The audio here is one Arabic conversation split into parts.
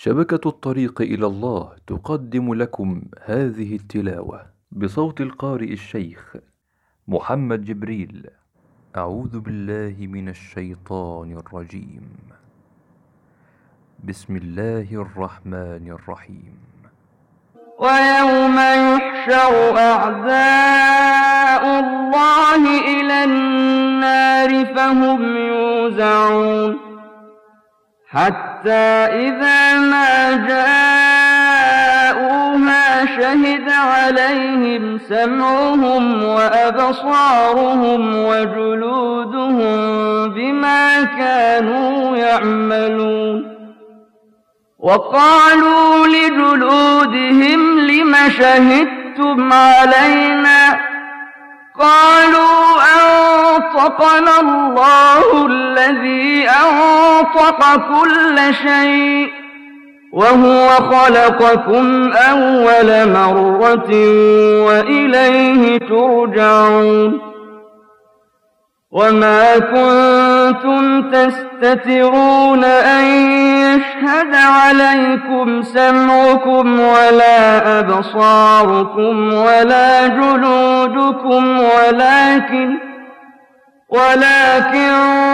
شبكة الطريق إلى الله تقدم لكم هذه التلاوة بصوت القارئ الشيخ محمد جبريل. أعوذ بالله من الشيطان الرجيم. بسم الله الرحمن الرحيم. ويوم يحشر أعداء الله إلى النار فهم يوزعون حتى إذا ما جاءوها شهد عليهم سمعهم وأبصارهم وجلودهم بما كانوا يعملون. وقالوا لجلودهم لم شهدتم علينا؟ قالوا أنطقنا الله الذي أنطق كل شيء وهو خلقكم أول مرة وإليه ترجعون. وما كنتم تستترون أن يشهد عليكم سمعكم ولا أبصاركم ولا جلودكم ولكن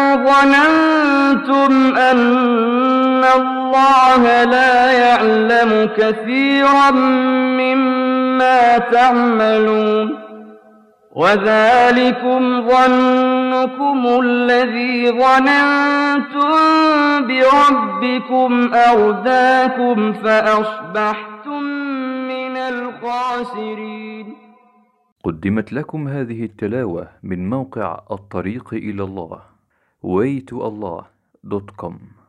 ظننتم أن الله لا يعلم كثيرا مما تعملون. وذلكم ظنكم الذي ظننتم بربكم أرداكم فأصبحتم من الخاسرين. قدمت لكم هذه التلاوة من موقع الطريق إلى الله waytoallah.com.